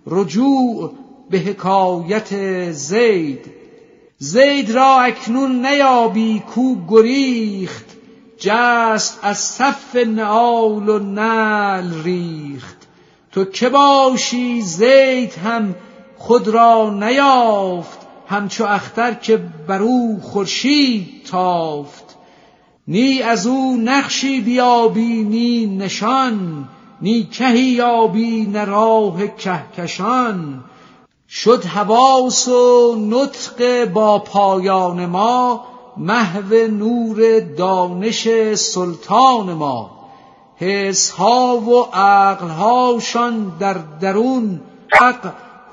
رجوع به حکایت زید را اکنون نیابی کو گریخت، جست از صف نعال و نعل ریخت. تو که باشی زید هم خود را نیافت، همچو اختر که برو خورشید تافت. نی از او نقشی بیابی نی نشان، نی کهی یابی نه راه کهکشان. شد حواس و نطق با پایان ما، محو نور دانش سلطان ما. حسها و عقلهاشان در درون، حق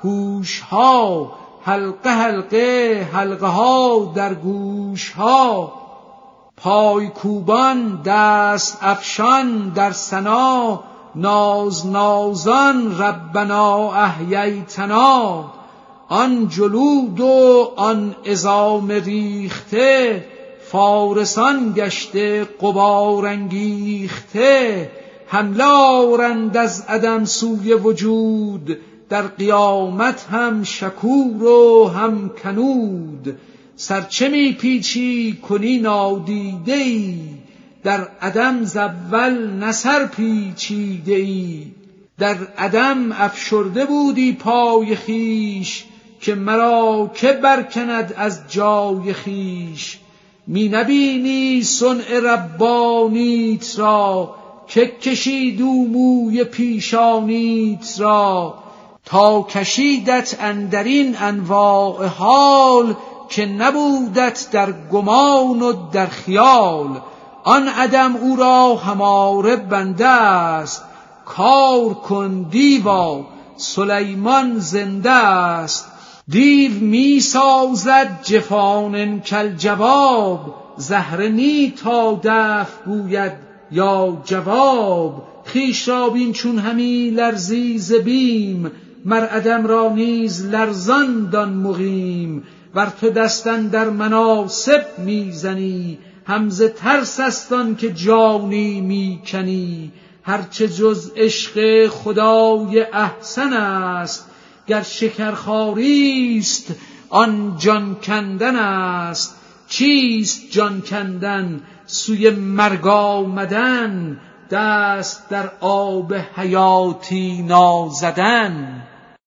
هوشها حلقه حلقه، حلقه ها در گوشها. پای کوبان دست افشان در ثنا، ناز نازان ربنا احییتنا. آن جلود و آن عظام ریخته، فارسان گشته غبار انگیخته. حمله آرند از عدم سوی وجود، در قیامت هم شکور و هم کنود. سرچه می پیچی کنی نادیده ای، در عدم ز اول نه سر پیچیده ای. در عدم افشرده بودی پای خویش، که مرا که برکند از جای خویش. می نبینی صنع ربانیت را، که کشید او موی پیشانیت را. تا کشیدت اندرین انواع حال، که نبودت در گمان و در خیال. آن عدم او را هماره بنده است، کار کن دیوا سلیمان زنده است. دیو می سازد جفان کالجواب، زهره نی تا دفع گوید یا جواب. خویش را بین چون همی لرزی ز بیم، مر عدم را نیز لرزان دان مقیم. ور تو دست اندر مناصب میزنی، هم ز ترس است آن که جانی میکنی. هرچه جز عشق خدای احسن است، گر شکرخواری است آن جان کندن است. چیست جان کندن؟ سوی مرگ آمدن، دست در آب حیاتی نازدن.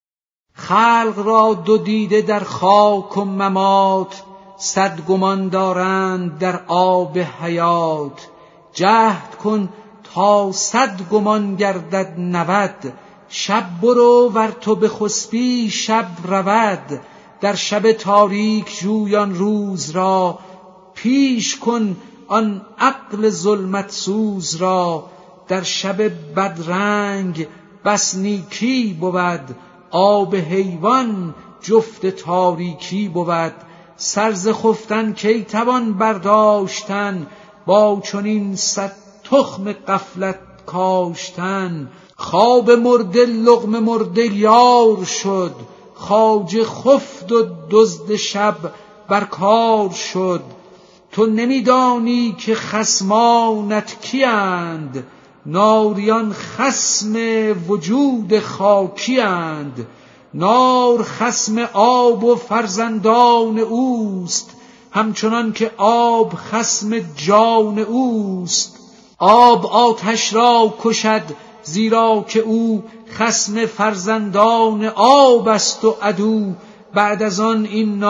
خلق را دو دیده در خاک و ممات، صد گمان دارند در آب حیات. جهد کن تا 100 گمان گردد 90، شب برو ور تو بخسبی شب رود. در شب تاریک جویان روز را، پیش کن آن عقل ظلمت سوز را. در شب بدرنگ بس نیکی بود، آب حیوان جفت تاریکی بود. سر ز خفتن کی توان برداشتن، با چنین 100 تخم غفلت کاشتن. خواب مرده لقمه مرده یار شد، خواجه خفت و دزد شب بر کار شد. تو نمیدانی که خصمانت کیند، ناریان خصم وجود خاکیند. نار خصم آب و فرزندان اوست، همچنان که آب خصم جان اوست. آب آتش را کشد، زیرا که او خصم فرزندان آب است و عدو. بعد از آن این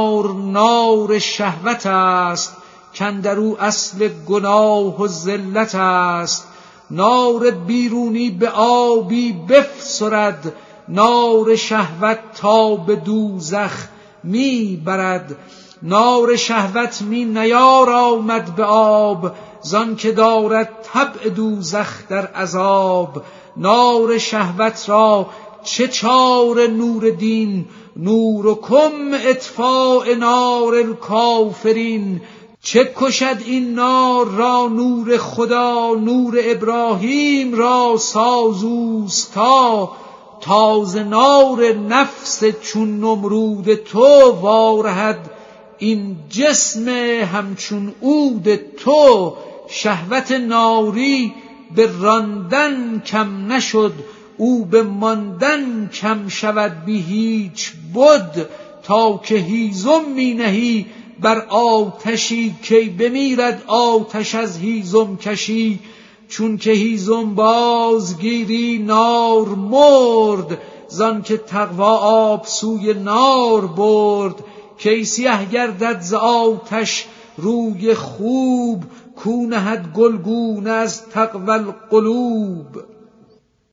نار شهوت است، کاندرو اصل گناه و ذلت است. نار بیرونی به آبی بفسرد، نار شهوت تا به دوزخ می برد. نار شهوت می نیارامد به آب، زان که دارد طبع دوزخ در عذاب. نار شهوت را چه چاره نور دین، نورکم اطفاء نار الکافرین. چه کشد این نار را نور خدا، نور ابراهیم را ساز اوستا. تازه نار نفس چون نمرود تو وارهد، این جسم همچون عود تو. شهوت ناری به راندن کم نشد، او به ماندن کم شود بی هیچ بد. تا که هیزم می نهی بر آتشی کی بمیرد آتش از هیزم کشی. چون که هیزم بازگیری نار مرد زان که تقوا آب سوی نار برد. کی سیه گردد ز آتش روی خوب کو نهد گلگون از تقوی القلوب.